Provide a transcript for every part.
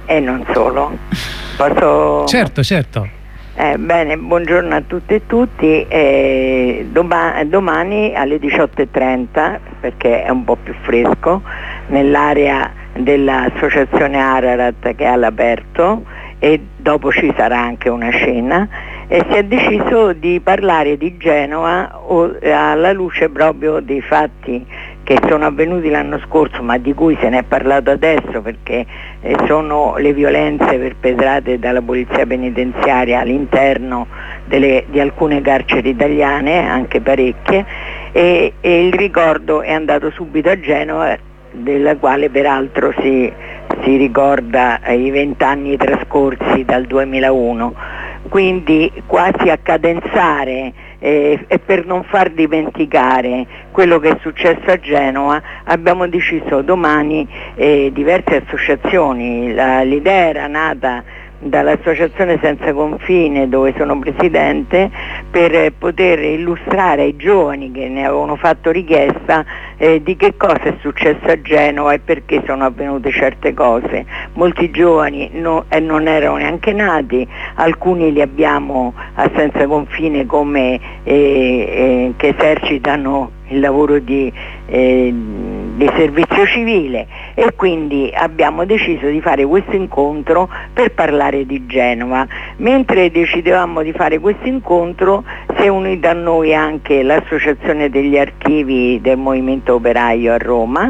e non solo. Posso... Certo, certo. Bene, buongiorno a tutte e tutti. Domani alle 18:30, perché è un po' più fresco, nell'area dell'associazione Ararat che è all'aperto, e dopo ci sarà anche una cena, e si è deciso di parlare di Genova alla luce proprio dei fatti che sono avvenuti l'anno scorso, ma di cui se ne è parlato adesso, perché sono le violenze perpetrate dalla polizia penitenziaria all'interno di alcune carceri italiane, anche parecchie, e il ricordo è andato subito a Genova, della quale peraltro si ricorda i 20 anni trascorsi dal 2001. Quindi quasi a cadenzare e per non far dimenticare quello che è successo a Genova, abbiamo deciso domani, diverse associazioni, l'idea era nata dall'Associazione Senza Confine, dove sono presidente, per poter illustrare ai giovani che ne avevano fatto richiesta di che cosa è successo a Genova e perché sono avvenute certe cose. Molti giovani non erano neanche nati, alcuni li abbiamo a Senza Confine come che esercitano il lavoro di servizio civile, e quindi abbiamo deciso di fare questo incontro per parlare di Genova. Mentre decidevamo di fare questo incontro si è unita a noi anche l'Associazione degli Archivi del Movimento Operaio a Roma,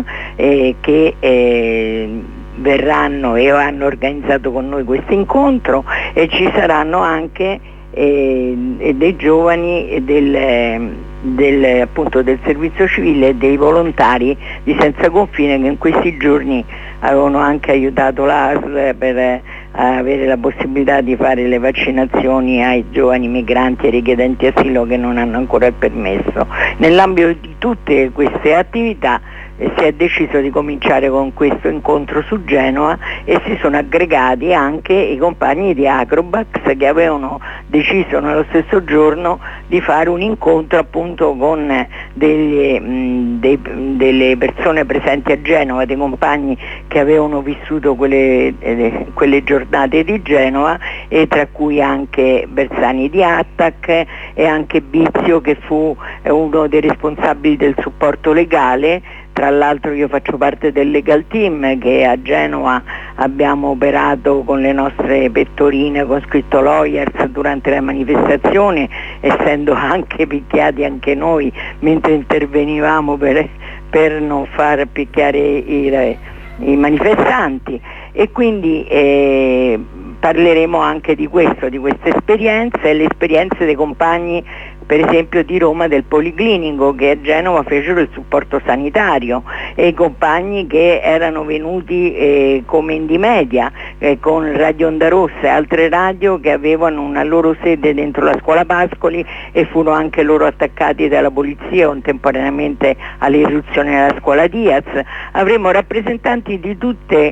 che verranno e hanno organizzato con noi questo incontro, e ci saranno anche dei giovani appunto del servizio civile e dei volontari di Senza Confine, che in questi giorni avevano anche aiutato l'ASL per avere la possibilità di fare le vaccinazioni ai giovani migranti e richiedenti asilo che non hanno ancora il permesso. Nell'ambito di tutte queste attività si è deciso di cominciare con questo incontro su Genova, e si sono aggregati anche i compagni di Acrobax, che avevano deciso nello stesso giorno di fare un incontro appunto con delle persone presenti a Genova, dei compagni che avevano vissuto quelle giornate di Genova, e tra cui anche Bersani di Attac e anche Bizio, che fu uno dei responsabili del supporto legale. Tra l'altro io faccio parte del Legal Team, che a Genova abbiamo operato con le nostre pettorine con scritto Lawyers durante la manifestazione, essendo anche picchiati anche noi mentre intervenivamo per non far picchiare i manifestanti. E quindi parleremo anche di questo, di queste esperienze e le esperienze dei compagni, per esempio di Roma, del Policlinico, che a Genova fecero il supporto sanitario, e i compagni che erano venuti come Indimedia, con Radio Onda Rossa e altre radio che avevano una loro sede dentro la scuola Pascoli, e furono anche loro attaccati dalla polizia contemporaneamente all'irruzione della scuola Diaz. Avremo rappresentanti di tutte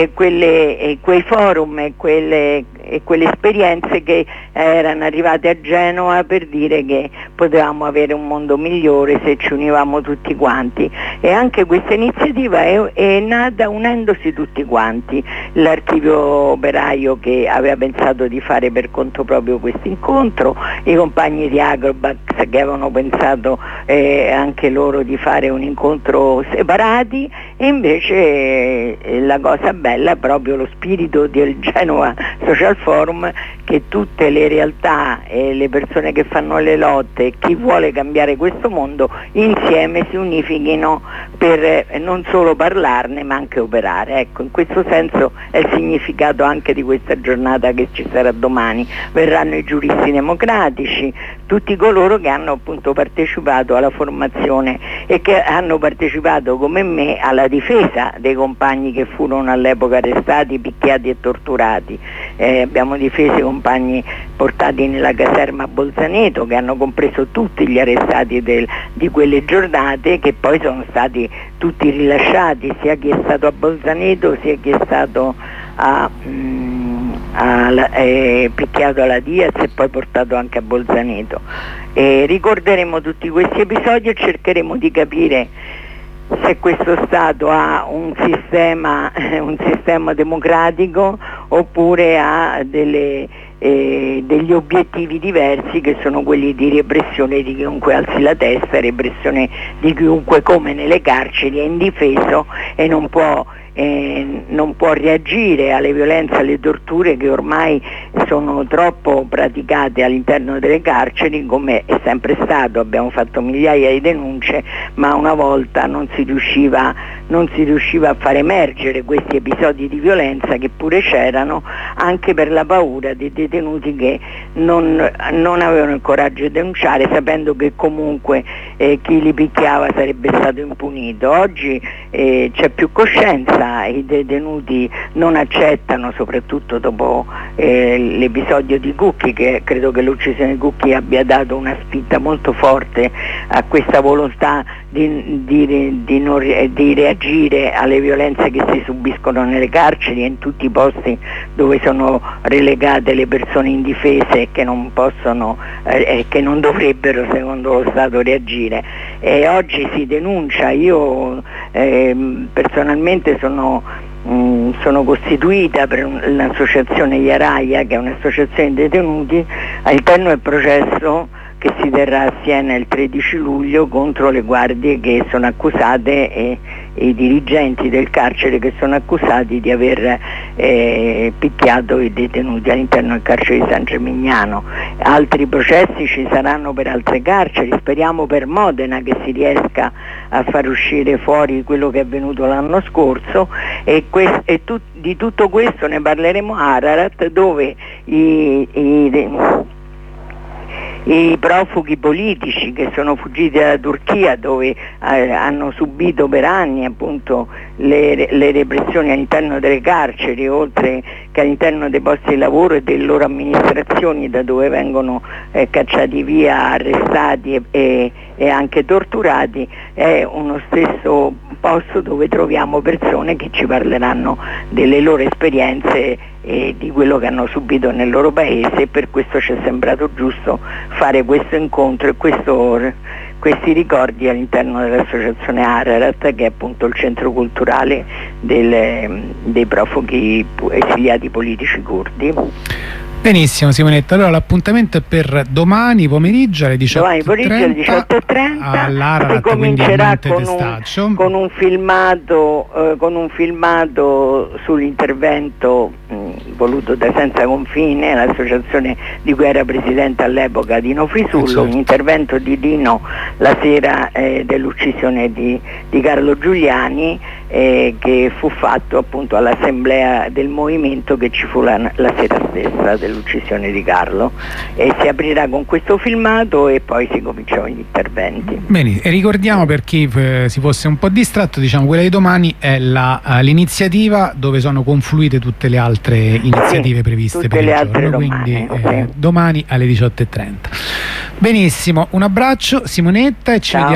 quei forum e quelle esperienze che erano arrivate a Genova per dire che potevamo avere un mondo migliore se ci univamo tutti quanti. E anche questa iniziativa è nata unendosi tutti quanti. L'archivio operaio, che aveva pensato di fare per conto proprio questo incontro, i compagni di Acrobax, che avevano pensato anche loro di fare un incontro separati, e invece la cosa bella è proprio lo spirito del Genova Social Forum, che tutte le realtà e le persone che fanno le lotte e chi vuole cambiare questo mondo insieme si unifichino per non solo parlarne ma anche operare. Ecco, in questo senso è il significato anche di questa giornata che ci sarà domani. Verranno i giuristi democratici, tutti coloro che hanno appunto partecipato alla formazione e che hanno partecipato come me alla difesa dei compagni che furono all'epoca arrestati, picchiati e torturati. Abbiamo difeso i compagni portati nella caserma a Bolzaneto, che hanno compreso tutti gli arrestati di quelle giornate, che poi sono stati tutti rilasciati, sia chi è stato a Bolzaneto sia chi è stato picchiato alla Diaz e poi portato anche a Bolzaneto. Ricorderemo tutti questi episodi e cercheremo di capire se questo Stato ha un sistema democratico oppure ha degli obiettivi diversi, che sono quelli di repressione di chiunque alzi la testa, repressione di chiunque, come nelle carceri, è indifeso e non può reagire alle violenze, alle torture che ormai sono troppo praticate all'interno delle carceri, come è sempre stato. Abbiamo fatto migliaia di denunce, ma una volta non si riusciva a far emergere questi episodi di violenza, che pure c'erano, anche per la paura dei detenuti che non avevano il coraggio di denunciare, sapendo che comunque chi li picchiava sarebbe stato impunito. Oggi c'è più coscienza, i detenuti non accettano, soprattutto dopo l'episodio di Cucchi, che credo che l'uccisione di Cucchi abbia dato una spinta molto forte a questa volontà di reagire alle violenze che si subiscono nelle carceri e in tutti i posti dove sono relegate le persone indifese, che non possono che non dovrebbero, secondo lo Stato, reagire. E oggi si denuncia. Io personalmente sono costituita per l'associazione Iaraia, che è un'associazione di detenuti, all'interno del processo che si terrà a Siena il 13 luglio contro le guardie che sono accusate e i dirigenti del carcere che sono accusati di aver picchiato i detenuti all'interno del carcere di San Gimignano. Altri processi ci saranno per altre carceri, speriamo per Modena che si riesca a far uscire fuori quello che è avvenuto l'anno scorso, e di tutto questo ne parleremo a Ararat, dove i profughi politici che sono fuggiti dalla Turchia, dove hanno subito per anni appunto le repressioni all'interno delle carceri, oltre che all'interno dei posti di lavoro e delle loro amministrazioni, da dove vengono cacciati via, arrestati e anche torturati, è uno stesso posto dove troviamo persone che ci parleranno delle loro esperienze e di quello che hanno subito nel loro paese, e per questo ci è sembrato giusto fare questo incontro e questi ricordi all'interno dell'associazione Ararat, che è appunto il centro culturale dei profughi esiliati politici curdi. Benissimo Simonetta, allora l'appuntamento è per domani pomeriggio alle 18:30. Domani pomeriggio alle 18:30 all'Ararat, si comincerà con un filmato sull'intervento voluto da Senza Confine, l'associazione di cui era presidente all'epoca Dino Frisullo, certo. Un intervento di Dino la sera dell'uccisione di Carlo Giuliani, che fu fatto appunto all'assemblea del movimento che ci fu la sera stessa dell'uccisione di Carlo, e si aprirà con questo filmato e poi si cominciano gli interventi. Bene, e ricordiamo, per chi si fosse un po' distratto, diciamo quella di domani è l'iniziativa dove sono confluite tutte le altre iniziative previste per il giorno, quindi domani alle 18:30. Benissimo, un abbraccio Simonetta e ci vediamo